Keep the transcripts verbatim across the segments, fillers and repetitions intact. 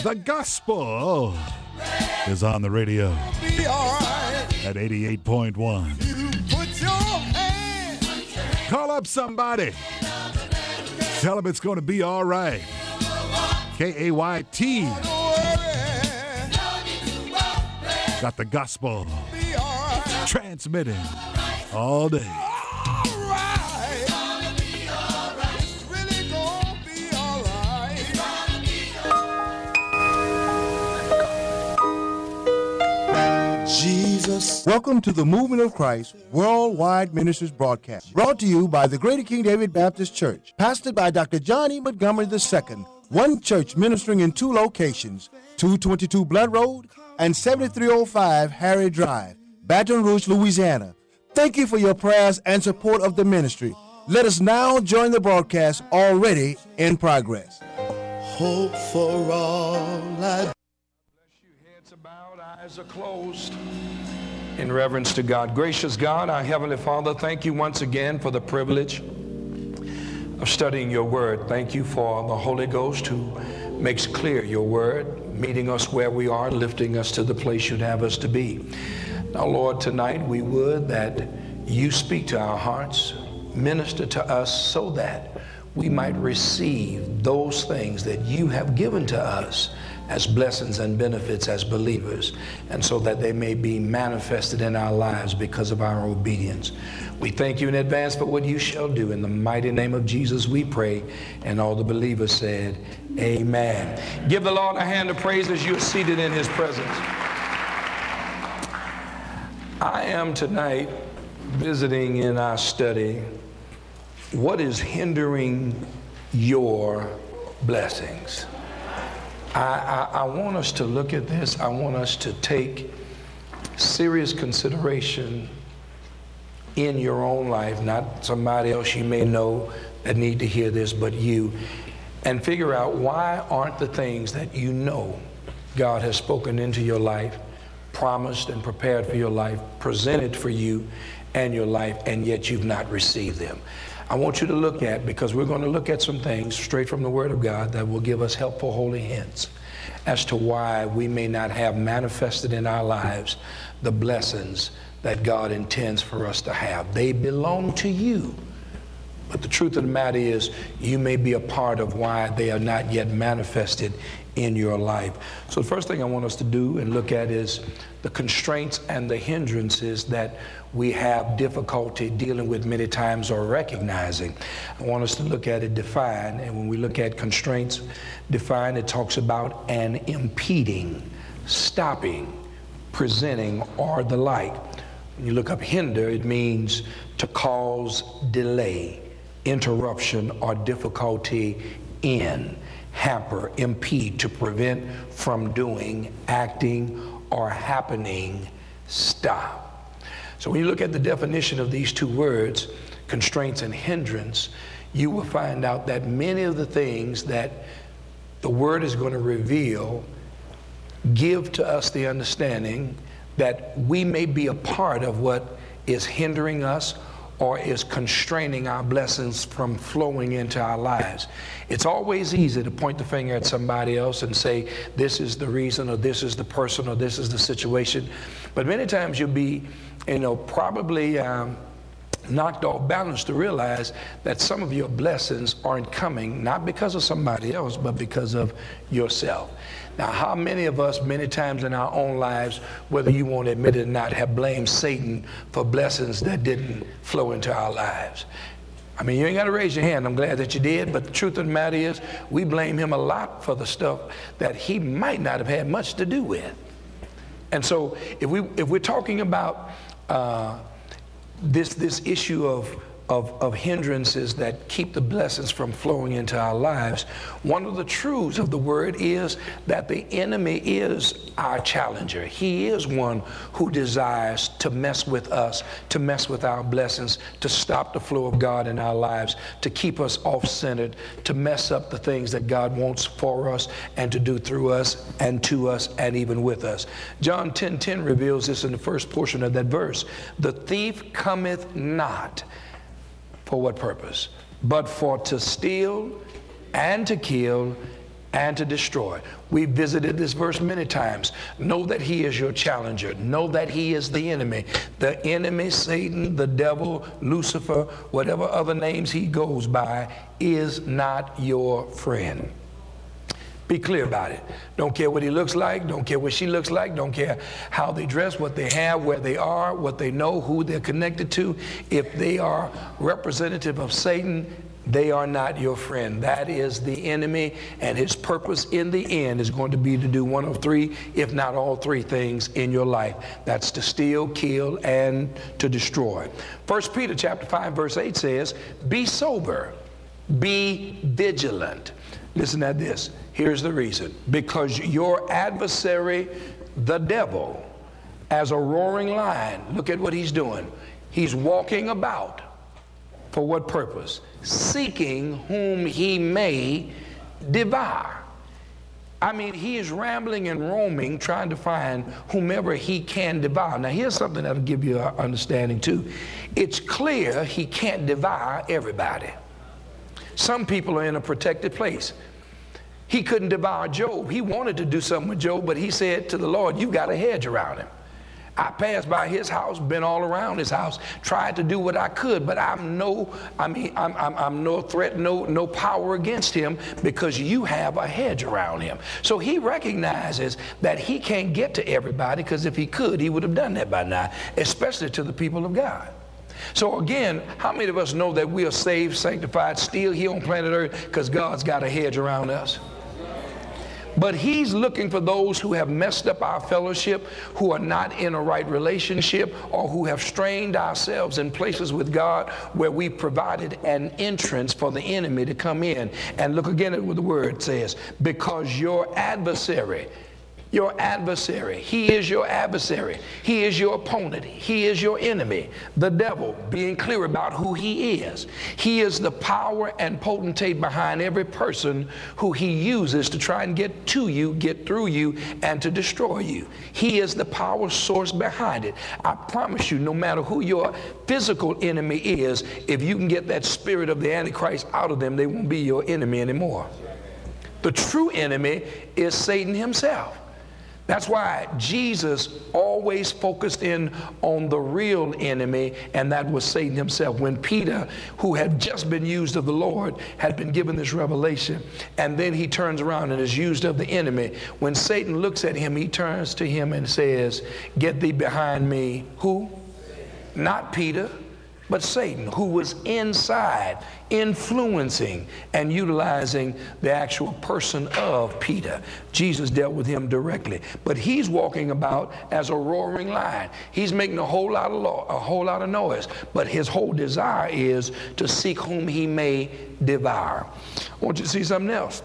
The gospel is on the radio at eighty-eight point one. Call up somebody. Tell them it's going to be all right. K A Y T. Got the gospel transmitting all day. Jesus. Welcome to the Movement of Christ Worldwide Ministries broadcast, brought to you by the Greater King David Baptist Church, pastored by Doctor John E. Montgomery the Second, one church ministering in two locations, two twenty-two Blood Road and seventy-three oh five Harry Drive, Baton Rouge, Louisiana. Thank you for your prayers and support of the ministry. Let us now join the broadcast already in progress. Hope for all I Heads are bowed, eyes are closed. In reverence to God. Gracious God, our Heavenly Father, thank you once again for the privilege of studying your word. Thank you for the Holy Ghost who makes clear your word, meeting us where we are, lifting us to the place you'd have us to be. Now, Lord, tonight we would that you speak to our hearts, minister to us so that we might receive those things that you have given to us as blessings and benefits as believers, and so that they may be manifested in our lives because of our obedience. We thank you in advance for what you shall do. In the mighty name of Jesus we pray, and all the believers said, amen. Give the Lord a hand of praise as you're seated in his presence. I am tonight visiting in our study, what is hindering your blessings? I, I, I want us to look at this. I want us to take serious consideration in your own life, not somebody else you may know that need to hear this, but you, and figure out why aren't the things that you know God has spoken into your life, promised and prepared for your life, presented for you and your life, and yet you've not received them. I want you to look at, because we're going to look at some things straight from the Word of God that will give us helpful holy hints as to why we may not have manifested in our lives the blessings that God intends for us to have. They belong to you. But the truth of the matter is, you may be a part of why they are not yet manifested in your life. So the first thing I want us to do and look at is the constraints and the hindrances that we have difficulty dealing with many times or recognizing. I want us to look at it defined, and when we look at constraints defined, it talks about an impeding, stopping, presenting, or the like. When you look up hinder, it means to cause delay, interruption, or difficulty in. Hamper, impede, to prevent from doing, acting, or happening, stop. So when you look at the definition of these two words, constraints and hindrance, you will find out that many of the things that the word is going to reveal give to us the understanding that we may be a part of what is hindering us or is constraining our blessings from flowing into our lives. It's always easy to point the finger at somebody else and say, this is the reason, or this is the person, or this is the situation. But many times you'll be, you know, probably um, knocked off balance to realize that some of your blessings aren't coming, not because of somebody else, but because of yourself. Now, how many of us, many times in our own lives, whether you want to admit it or not, have blamed Satan for blessings that didn't flow into our lives? I mean, you ain't got to raise your hand. I'm glad that you did. But the truth of the matter is, we blame him a lot for the stuff that he might not have had much to do with. And so if, we, if we're talking about uh, this, this issue of Of, of hindrances that keep the blessings from flowing into our lives, one of the truths of the word is that the enemy is our challenger. He is one who desires to mess with us, to mess with our blessings, to stop the flow of God in our lives, to keep us off-centered, to mess up the things that God wants for us and to do through us and to us and even with us. John ten ten reveals this in the first portion of that verse. The thief cometh not. For what purpose? But for to steal and to kill and to destroy. We visited this verse many times. Know that he is your challenger. Know that he is the enemy. The enemy, Satan, the devil, Lucifer, whatever other names he goes by, is not your friend. Be clear about it. Don't care what he looks like. Don't care what she looks like. Don't care how they dress, what they have, where they are, what they know, who they're connected to. If they are representative of Satan, they are not your friend. That is the enemy, and his purpose in the end is going to be to do one of three, if not all three things in your life. That's to steal, kill, and to destroy. First Peter chapter five, verse eight says, be sober, be vigilant. Listen to this. Here's the reason. Because your adversary, the devil, as a roaring lion, look at what he's doing. He's walking about. For what purpose? Seeking whom he may devour. I mean, he is rambling and roaming, trying to find whomever he can devour. Now, here's something that'll give you an understanding, too. It's clear he can't devour everybody. Some people are in a protected place. He couldn't devour Job. He wanted to do something with Job, but he said to the Lord, you've got a hedge around him. I passed by his house, been all around his house, tried to do what I could, but I'm no, I mean, I'm, I'm, I'm no threat, no, no power against him because you have a hedge around him. So he recognizes that he can't get to everybody, because if he could, he would have done that by now, especially to the people of God. So again, how many of us know that we are saved, sanctified, still here on planet Earth because God's got a hedge around us? But he's looking for those who have messed up our fellowship, who are not in a right relationship, or who have strained ourselves in places with God where we provided an entrance for the enemy to come in. And look again at what the word says. Because your adversary, your adversary, he is your adversary. He is your opponent. He is your enemy, the devil, being clear about who he is. He is the power and potentate behind every person who he uses to try and get to you, get through you, and to destroy you. He is the power source behind it. I promise you, no matter who your physical enemy is, if you can get that spirit of the Antichrist out of them, they won't be your enemy anymore. The true enemy is Satan himself. That's why Jesus always focused in on the real enemy, and that was Satan himself. When Peter, who had just been used of the Lord, had been given this revelation, and then he turns around and is used of the enemy. When Satan looks at him, he turns to him and says, get thee behind me. Who? Not Peter, but Satan, who was inside, influencing and utilizing the actual person of Peter. Jesus dealt with him directly, but he's walking about as a roaring lion. He's making a whole lot of law, a whole lot of noise, but his whole desire is to seek whom he may devour. I want you to see something else.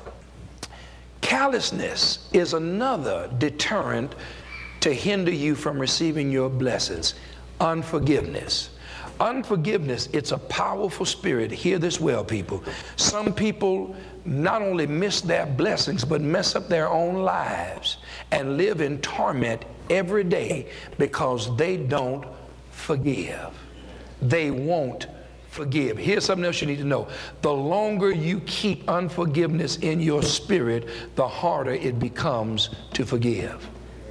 Callousness is another deterrent to hinder you from receiving your blessings. Unforgiveness. Unforgiveness, it's a powerful spirit. Hear this well, people. Some people not only miss their blessings, but mess up their own lives and live in torment every day because they don't forgive. They won't forgive. Here's something else you need to know. The longer you keep unforgiveness in your spirit, the harder it becomes to forgive.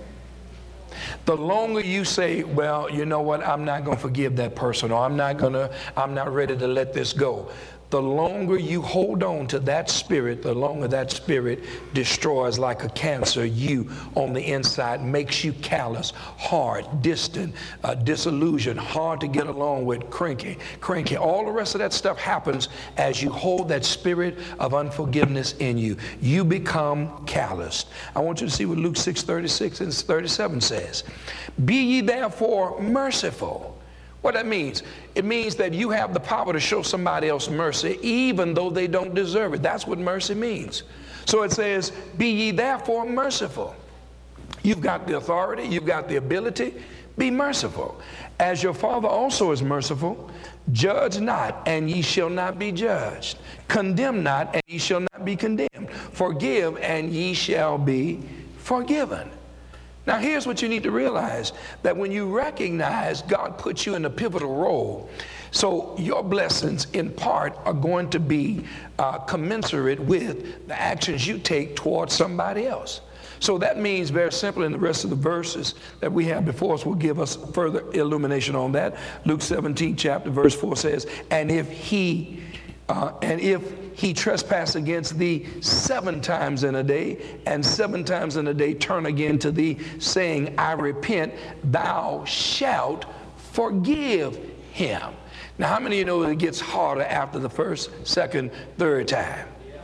The longer you say, well, you know what, I'm not going to forgive that person, or I'm not going to, I'm not ready to let this go. The longer you hold on to that spirit, the longer that spirit destroys like a cancer you on the inside, makes you callous, hard, distant, uh, disillusioned, hard to get along with, cranky, cranky. All the rest of that stuff happens as you hold that spirit of unforgiveness in you. You become calloused. I want you to see what Luke six thirty-six and thirty-seven says. Be ye therefore merciful. What that means? It means that you have the power to show somebody else mercy even though they don't deserve it. That's what mercy means. So it says, be ye therefore merciful. You've got the authority, you've got the ability, be merciful. As your Father also is merciful, judge not, and ye shall not be judged. Condemn not, and ye shall not be condemned. Forgive, and ye shall be forgiven. Now here's what you need to realize, that when you recognize God puts you in a pivotal role, So your blessings in part are going to be uh, commensurate with the actions you take towards somebody else. So that means very simply, in the rest of the verses that we have before us will give us further illumination on that. Luke seventeen chapter verse four says, and if he uh, and if he trespass against thee seven times in a day, and seven times in a day turn again to thee, saying, I repent, thou shalt forgive him. Now, how many of you know that it gets harder after the first, second, third time?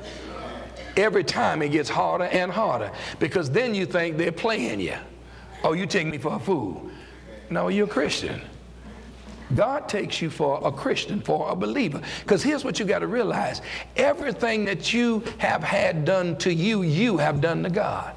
Every time it gets harder and harder, because then you think they're playing you. Oh, you take me for a fool. No, you're a Christian. God takes you for a Christian, for a believer. Because here's what you got to realize. Everything that you have had done to you, you have done to God.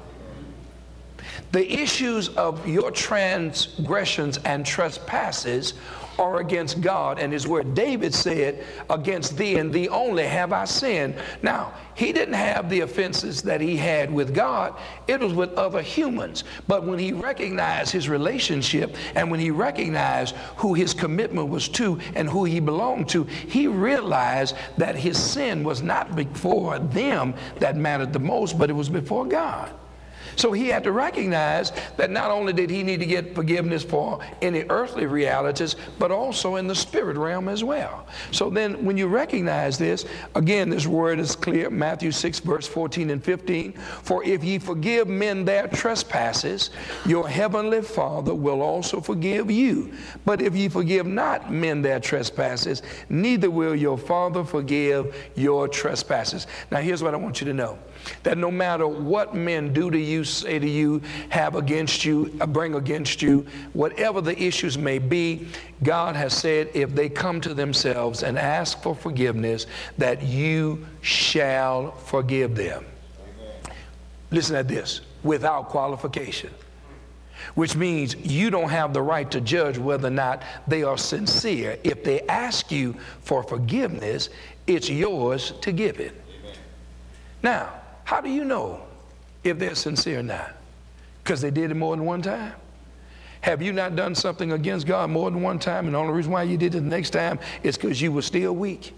The issues of your transgressions and trespasses are against God and his word. David said, against thee and thee only have I sinned. Now, he didn't have the offenses that he had with God. It was with other humans. But when he recognized his relationship and when he recognized who his commitment was to and who he belonged to, he realized that his sin was not before them that mattered the most, but it was before God. So he had to recognize that not only did he need to get forgiveness for any earthly realities, but also in the spirit realm as well. So then when you recognize this, again, this word is clear, Matthew six, verse fourteen and fifteen. For if ye forgive men their trespasses, your heavenly Father will also forgive you. But if ye forgive not men their trespasses, neither will your Father forgive your trespasses. Now here's what I want you to know. That no matter what men do to you, say to you, have against you, bring against you, whatever the issues may be, God has said if they come to themselves and ask for forgiveness, that you shall forgive them. Amen. Listen at this, without qualification. Which means you don't have the right to judge whether or not they are sincere. If they ask you for forgiveness, it's yours to give it. Amen. Now, how do you know if they're sincere or not? Because they did it more than one time? Have you not done something against God more than one time, and the only reason why you did it the next time is because you were still weak?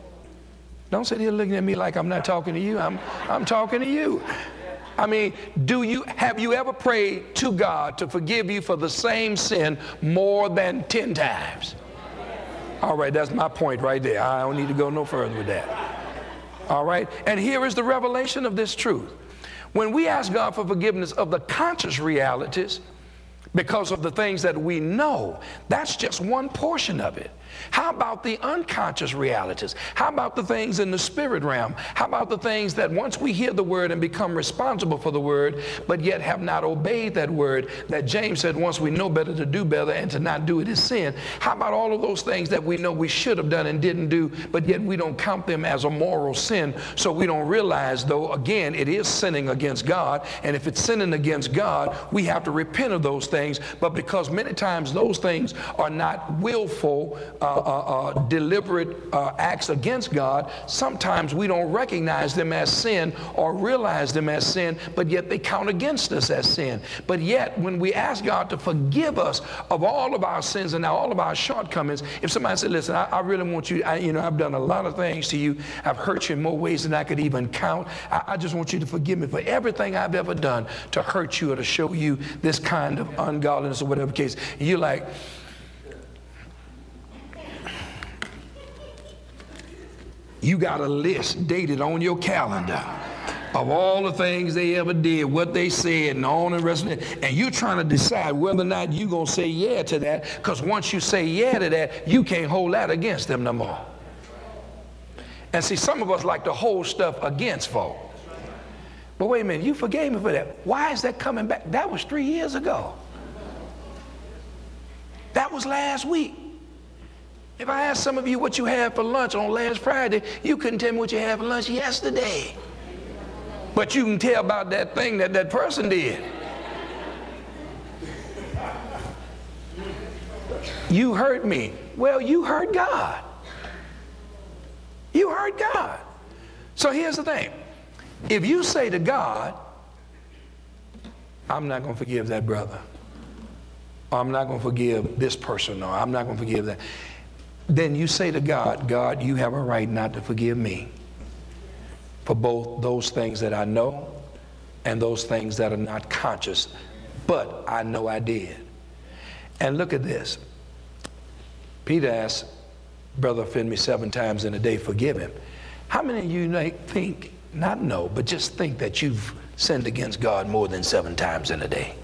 Don't sit here looking at me like I'm not talking to you. I'm, I'm talking to you. I mean, do you, have you ever prayed to God to forgive you for the same sin more than ten times? All right, that's my point right there. I don't need to go no further with that. All right, and here is the revelation of this truth. When we ask God for forgiveness of the conscious realities because of the things that we know, that's just one portion of it. How about the unconscious realities? How about the things in the spirit realm? How about the things that once we hear the word and become responsible for the word, but yet have not obeyed that word, that James said once we know better to do better and to not do it is sin? How about all of those things that we know we should have done and didn't do, but yet we don't count them as a moral sin, so we don't realize, though, again, it is sinning against God, and if it's sinning against God, we have to repent of those things, but because many times those things are not willful, uh, Uh, uh, deliberate uh, acts against God, sometimes we don't recognize them as sin or realize them as sin, but yet they count against us as sin. But yet when we ask God to forgive us of all of our sins and all of our shortcomings, if somebody said, listen, I, I really want you, I, you know, I've done a lot of things to you, I've hurt you in more ways than I could even count, I, I just want you to forgive me for everything I've ever done to hurt you or to show you this kind of ungodliness or whatever case. And you're like, you got a list dated on your calendar of all the things they ever did, what they said, and on and rest of it. And you're trying to decide whether or not you're going to say yeah to that, because once you say yeah to that, you can't hold that against them no more. And see, some of us like to hold stuff against folk. But wait a minute, you forgave me for that. Why is that coming back? That was three years ago. That was last week. If I asked some of you what you had for lunch on last Friday, you couldn't tell me what you had for lunch yesterday. But you can tell about that thing that that person did. You hurt me. Well, you hurt God. You hurt God. So here's the thing. If you say to God, I'm not going to forgive that brother, or I'm not going to forgive this person, or I'm not going to forgive that. then you say to God, God, you have a right not to forgive me for both those things that I know and those things that are not conscious, but I know I did. And look at this. Peter asked Brother offend me seven times in a day, forgive him. How many of you like, think, not know, but just think that you've sinned against God more than seven times in a day?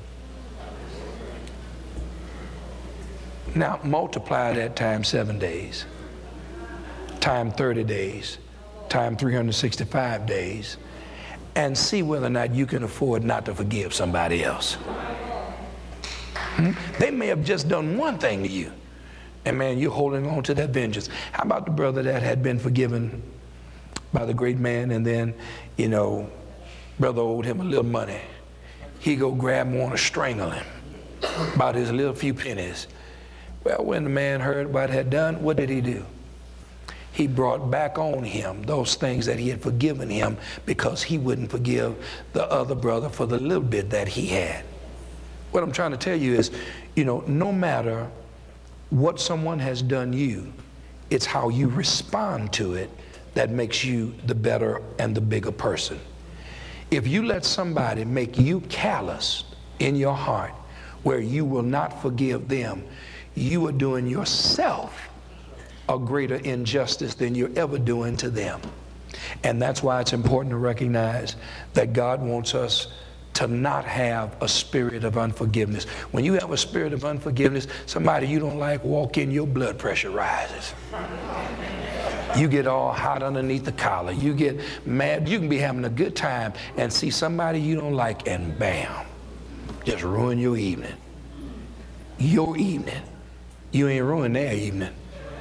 Now multiply that times seven days, time thirty days, time three hundred sixty-five days, and see whether or not you can afford not to forgive somebody else. Hmm? They may have just done one thing to you, and man, you're holding on to that vengeance. How about the brother that had been forgiven by the great man, and then, you know, brother owed him a little money. He go grab him, want to strangle him about his little few pennies. Well, when the man heard what had done, what did he do? He brought back on him those things that he had forgiven him because he wouldn't forgive the other brother for the little bit that he had. What I'm trying to tell you is, you know, no matter what someone has done you, it's how you respond to it that makes you the better and the bigger person. If you let somebody make you callous in your heart where you will not forgive them, you are doing yourself a greater injustice than you're ever doing to them. And that's why it's important to recognize that God wants us to not have a spirit of unforgiveness. When you have a spirit of unforgiveness, somebody you don't like walk in, your blood pressure rises. You get all hot underneath the collar. You get mad. You can be having a good time and see somebody you don't like, and bam, just ruin your evening. Your evening. You ain't ruined their evening.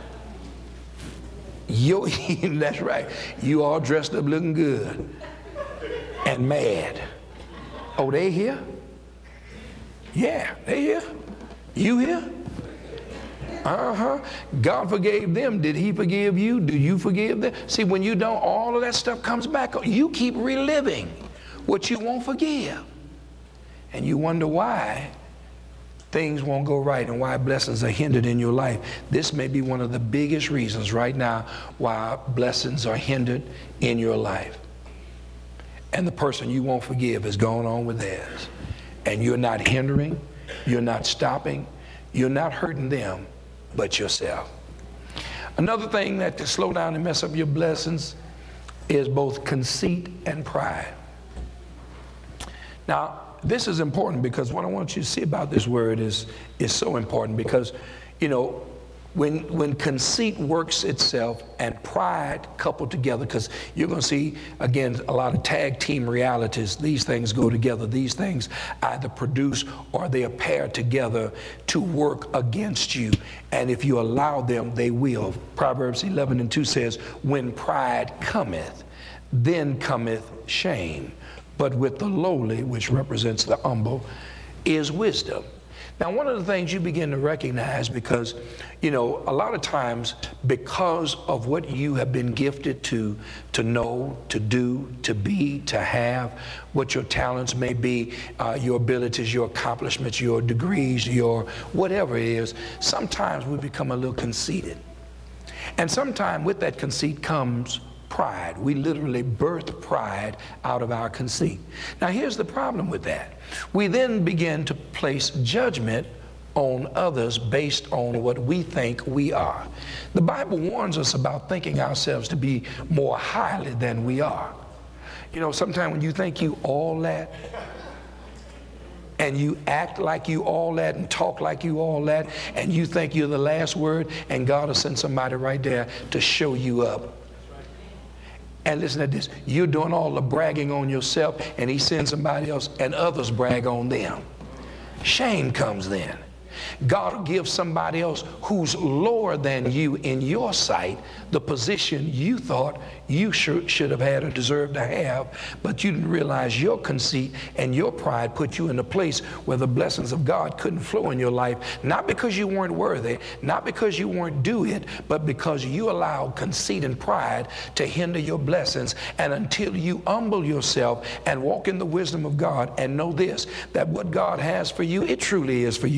Your evening, that's right. You all dressed up looking good and mad. Oh, they here? Yeah, they here. You here? Uh-huh. God forgave them. Did he forgive you? Do you forgive them? See, when you don't, all of that stuff comes back. You keep reliving what you won't forgive. And you wonder why things won't go right and why blessings are hindered in your life. This may be one of the biggest reasons right now why blessings are hindered in your life. And the person you won't forgive is going on with theirs. And you're not hindering, you're not stopping, you're not hurting them, but yourself. Another thing that can slow down and mess up your blessings is both conceit and pride. Now, this is important because what I want you to see about this word is, is so important because, you know, when, when conceit works itself and pride coupled together, because you're going to see, again, a lot of tag team realities, these things go together. These things either produce or they are paired together to work against you. And if you allow them, they will. Proverbs eleven and two says, when pride cometh, then cometh shame. But with the lowly, which represents the humble, is wisdom. Now, one of the things you begin to recognize, because, you know, a lot of times because of what you have been gifted to, to know, to do, to be, to have, what your talents may be, uh, your abilities, your accomplishments, your degrees, your whatever it is, sometimes we become a little conceited. And sometimes with that conceit comes pride. We literally birth pride out of our conceit. Now, here's the problem with that. We then begin to place judgment on others based on what we think we are. The Bible warns us about thinking ourselves to be more highly than we are. You know, sometimes when you think you all that, and you act like you all that and talk like you all that, and you think you're the last word, and God will send somebody right there to show you up. And listen to this, you're doing all the bragging on yourself, and he sends somebody else, and others brag on them. Shame comes then. God will give somebody else who's lower than you in your sight the position you thought you should, should have had or deserved to have, but you didn't realize your conceit and your pride put you in a place where the blessings of God couldn't flow in your life, not because you weren't worthy, not because you weren't due it, but because you allowed conceit and pride to hinder your blessings. And until you humble yourself and walk in the wisdom of God and know this, that what God has for you, it truly is for you,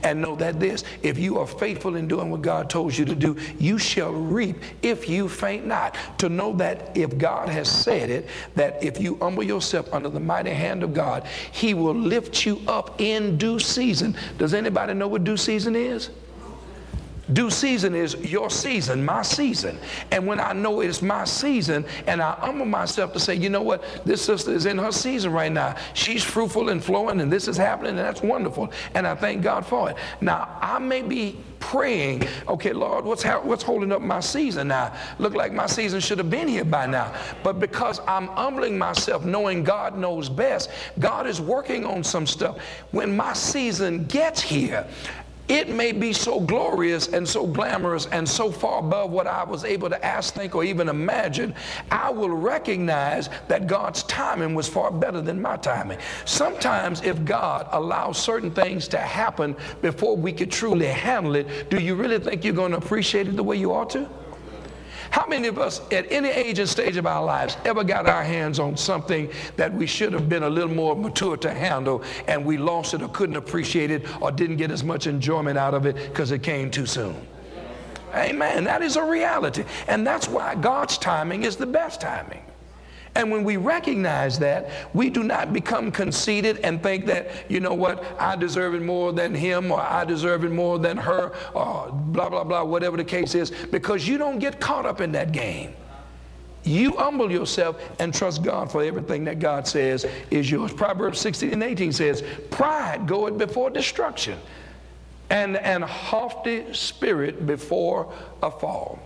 and know that this, if you are faithful in doing what God told you to do, you shall reap if you faint not. To know that if God has said it, that if you humble yourself under the mighty hand of God, he will lift you up in due season. Does anybody know what due season is? Due season is your season, my season. And when I know it's my season and I humble myself to say, you know what, this sister is in her season right now. She's fruitful and flowing, and this is happening, and that's wonderful. And I thank God for it. Now, I may be praying, okay, Lord, what's, what's holding up my season now? Look like my season should have been here by now. But because I'm humbling myself, knowing God knows best, God is working on some stuff. When my season gets here, it may be so glorious and so glamorous and so far above what I was able to ask, think, or even imagine. I will recognize that God's timing was far better than my timing. Sometimes if God allows certain things to happen before we could truly handle it, do you really think you're going to appreciate it the way you ought to? How many of us at any age and stage of our lives ever got our hands on something that we should have been a little more mature to handle, and we lost it or couldn't appreciate it or didn't get as much enjoyment out of it because it came too soon? Amen. That is a reality. And that's why God's timing is the best timing. And when we recognize that, we do not become conceited and think that, you know what, I deserve it more than him, or I deserve it more than her, or blah, blah, blah, whatever the case is, because you don't get caught up in that game. You humble yourself and trust God for everything that God says is yours. Proverbs sixteen and eighteen says, pride goeth before destruction, and an haughty spirit before a fall.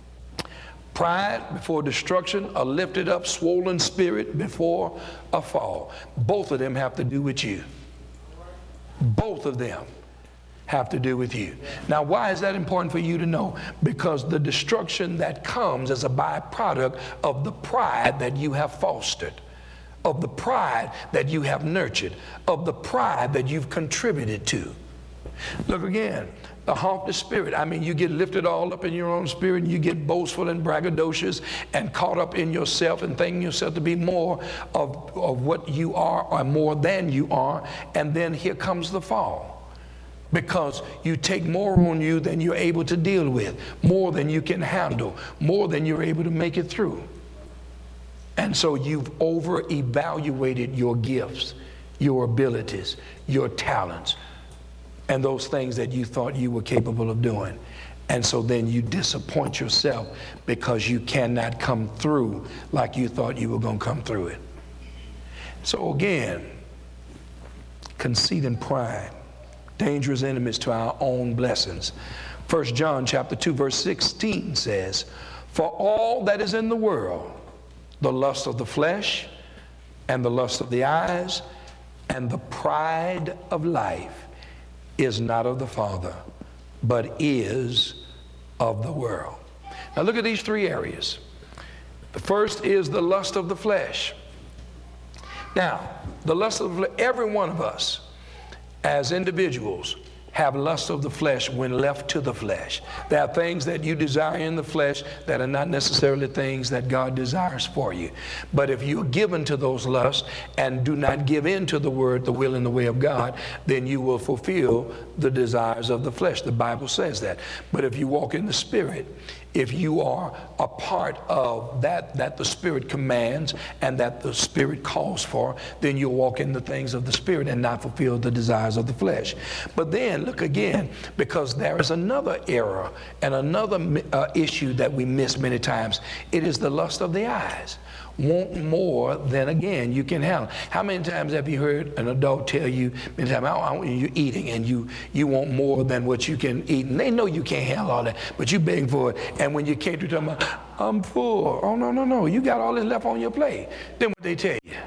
Pride before destruction, a lifted up, swollen spirit before a fall. Both of them have to do with you. Both of them have to do with you. Now, why is that important for you to know? Because the destruction that comes as a byproduct of the pride that you have fostered, of the pride that you have nurtured, of the pride that you've contributed to. Look again. A haughty spirit. I mean, you get lifted all up in your own spirit, and you get boastful and braggadocious and caught up in yourself and thinking yourself to be more of, of what you are or more than you are. And then here comes the fall, because you take more on you than you're able to deal with, more than you can handle, more than you're able to make it through. And so you've over-evaluated your gifts, your abilities, your talents, and those things that you thought you were capable of doing. And so then you disappoint yourself because you cannot come through like you thought you were going to come through it. So again, conceit and pride, dangerous enemies to our own blessings. First John chapter two verse sixteen says, for all that is in the world, the lust of the flesh and the lust of the eyes and the pride of life is not of the Father, but is of the world. Now look at these three areas. The first is the lust of the flesh. Now, the lust of the flesh, every one of us as individuals have lust of the flesh when left to the flesh. There are things that you desire in the flesh that are not necessarily things that God desires for you. But if you're given to those lusts and do not give in to the word, the will, and the way of God, then you will fulfill the desires of the flesh. The Bible says that. But if you walk in the Spirit, if you are a part of that that the Spirit commands and that the Spirit calls for, then you'll walk in the things of the Spirit and not fulfill the desires of the flesh. But then look again, because there is another error and another uh, issue that we miss many times. It is the lust of the eyes. Want more than, again, you can handle. How many times have you heard an adult tell you, many times, I, I, you're eating and you, you want more than what you can eat, and they know you can't handle all that, but you're begging for it, and when you can't, you're talking about, I'm full. Oh, no, no, no, you got all this left on your plate. Then what they tell you?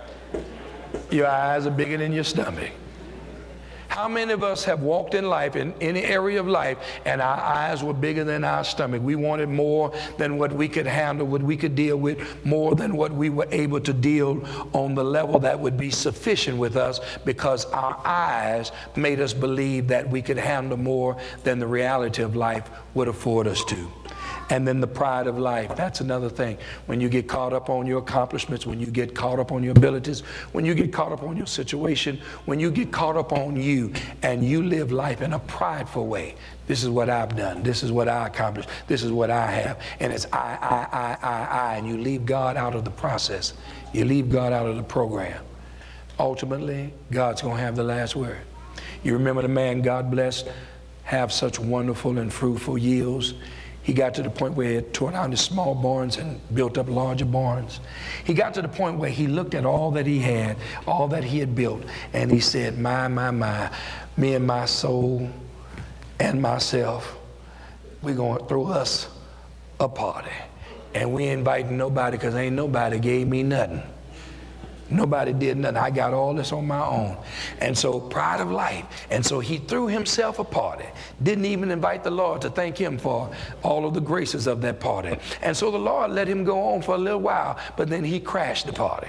Your eyes are bigger than your stomach. How many of us have walked in life, in any area of life, and our eyes were bigger than our stomach? We wanted more than what we could handle, what we could deal with, more than what we were able to deal on the level that would be sufficient with us, because our eyes made us believe that we could handle more than the reality of life would afford us to. And then the pride of life, that's another thing. When you get caught up on your accomplishments, when you get caught up on your abilities, when you get caught up on your situation, when you get caught up on you and you live life in a prideful way. This is what I've done. This is what I accomplished. This is what I have. And it's I, I, I, I, I. And you leave God out of the process. You leave God out of the program. Ultimately, God's going to have the last word. You remember the man God blessed, have such wonderful and fruitful yields. He got to the point where he had torn down his small barns and built up larger barns. He got to the point where he looked at all that he had, all that he had built, and he said, my, my, my, me and my soul and myself, we're going to throw us a party. And we ain't inviting nobody because ain't nobody gave me nothing. Nobody did nothing. I got all this on my own. And so pride of life. And so he threw himself a party. Didn't even invite the Lord to thank him for all of the graces of that party. And so the Lord let him go on for a little while, but then he crashed the party.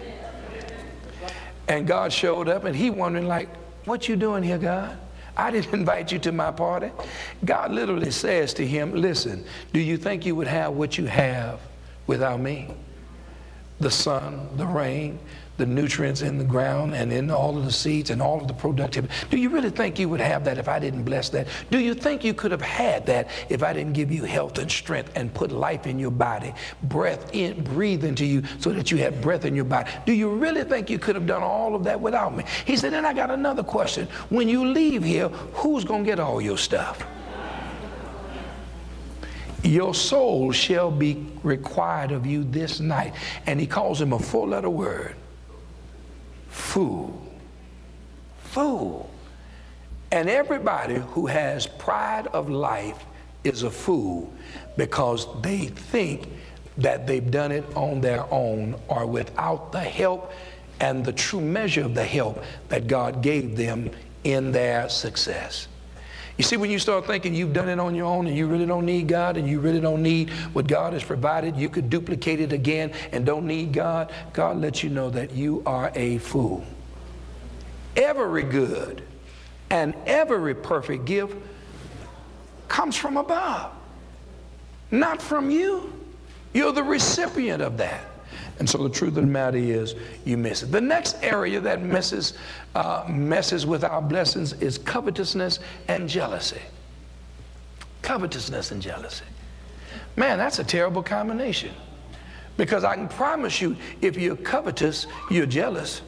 And God showed up and he wondering like, what you doing here, God? I didn't invite you to my party. God literally says to him, listen, do you think you would have what you have without me? The sun, the rain, the nutrients in the ground and in all of the seeds and all of the productivity. Do you really think you would have that if I didn't bless that? Do you think you could have had that if I didn't give you health and strength and put life in your body, breath in, breathe into you so that you had breath in your body? Do you really think you could have done all of that without me? He said, then I got another question. When you leave here, who's going to get all your stuff? Your soul shall be required of you this night. And he calls him a four-letter word. Fool. Fool. And everybody who has pride of life is a fool because they think that they've done it on their own or without the help and the true measure of the help that God gave them in their success. You see, when you start thinking you've done it on your own and you really don't need God and you really don't need what God has provided, you could duplicate it again and don't need God, God lets you know that you are a fool. Every good and every perfect gift comes from above, not from you. You're the recipient of that. And so the truth of the matter is you miss it. The next area that messes, uh, messes with our blessings is covetousness and jealousy. Covetousness and jealousy. Man, that's a terrible combination. Because I can promise you, if you're covetous, you're jealous.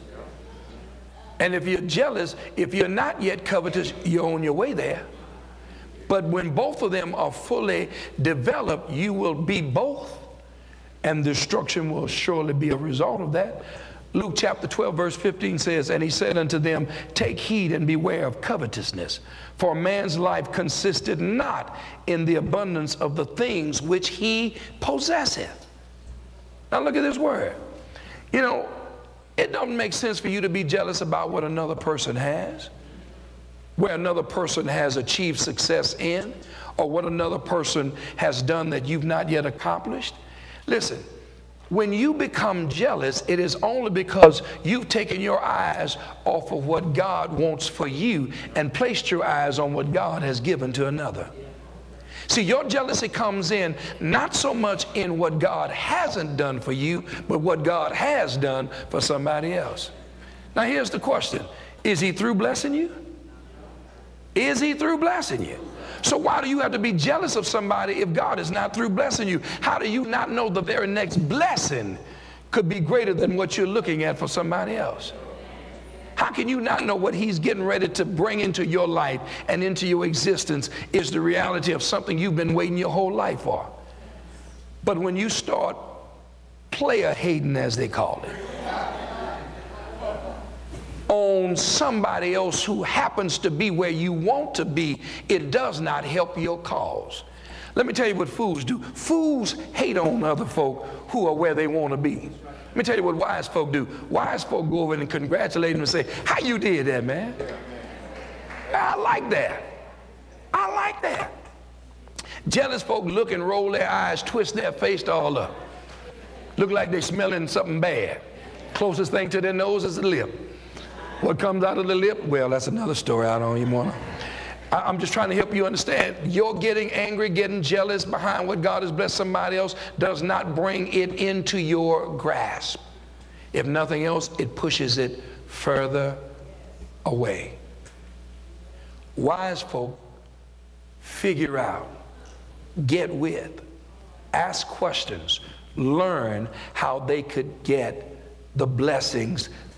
And if you're jealous, if you're not yet covetous, you're on your way there. But when both of them are fully developed, you will be both. And destruction will surely be a result of that. Luke chapter twelve verse fifteen says, and he said unto them, take heed and beware of covetousness, for man's life consisted not in the abundance of the things which he possesseth. Now look at this word. You know, it doesn't make sense for you to be jealous about what another person has, where another person has achieved success in, or what another person has done that you've not yet accomplished. Listen, when you become jealous, it is only because you've taken your eyes off of what God wants for you and placed your eyes on what God has given to another. See, your jealousy comes in not so much in what God hasn't done for you, but what God has done for somebody else. Now, here's the question. Is he through blessing you? Is he through blessing you? So why do you have to be jealous of somebody if God is not through blessing you? How do you not know the very next blessing could be greater than what you're looking at for somebody else? How can you not know what he's getting ready to bring into your life and into your existence is the reality of something you've been waiting your whole life for? But when you start player hating, as they call it, on somebody else who happens to be where you want to be, it does not help your cause. Let me tell you what fools do. Fools hate on other folk who are where they want to be. Let me tell you what wise folk do. Wise folk go over and congratulate them and say, how you did that, man? I like that. I like that. Jealous folk look and roll their eyes, twist their face all up. Look like they're smelling something bad. Closest thing to their nose is the lip. What comes out of the lip? Well, that's another story. I don't even want to. I- I'm just trying to help you understand. You're getting angry, getting jealous behind what God has blessed somebody else does not bring it into your grasp. If nothing else, it pushes it further away. Wise folk figure out, get with, ask questions, learn how they could get the blessings